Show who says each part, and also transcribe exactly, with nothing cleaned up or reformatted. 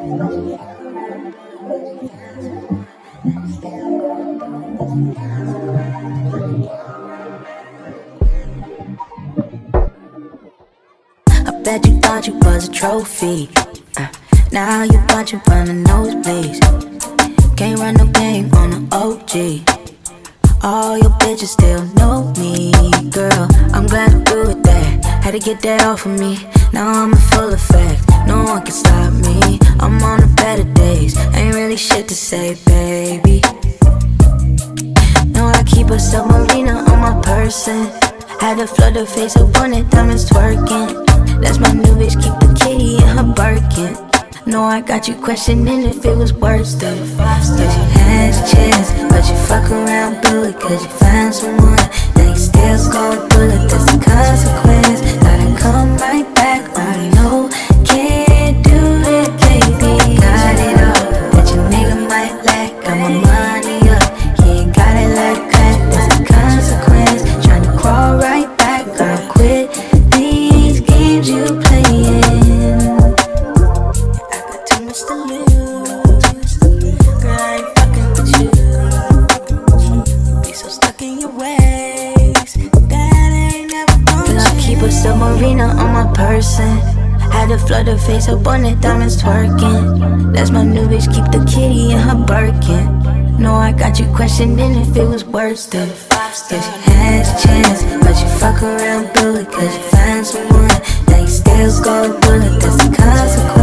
Speaker 1: I bet you thought you was a trophy. uh, Now you watching from the nosebleeds. Can't run no game on the O G. All your bitches still know me, girl. I'm glad to do it that. Had to get that off of me. Now I'm in full effect. No one can stop me. I'm on the better days. Ain't really shit to say, baby. No, I keep a submarina on my person. Had to flood her face up on it, diamonds twerking. That's my new bitch, keep the kitty in her Birkin. No, I got you questioning if it was worth it. Cause you had your chance, but you fuck around, blew it. Cause you found someone, then you still go through it. That's the consequence, gotta come right back. Oh no, can't do it, baby. Got it all, that your nigga might lack. Got my money up, he ain't got it like that. That's the consequence, tryna crawl right back. Gotta quit these games you playing. To lose, girl, I ain't fucking with you. Be so stuck in your ways, that ain't never gonna change. I keep a submarina on my person. Had to flood her face up on it, diamonds twerking. That's my new bitch, keep the kitty in her Birkin. No, I got you questioning if it was worth it. Cause you had your chance, but you fuck around, blew it. Cause you found someone, then you still go through it. That's the consequence.